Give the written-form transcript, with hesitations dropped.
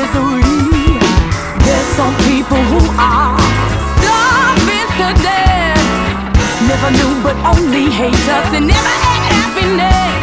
misery. There's some people who are starving to death. Never knew but only hate us and never had happiness.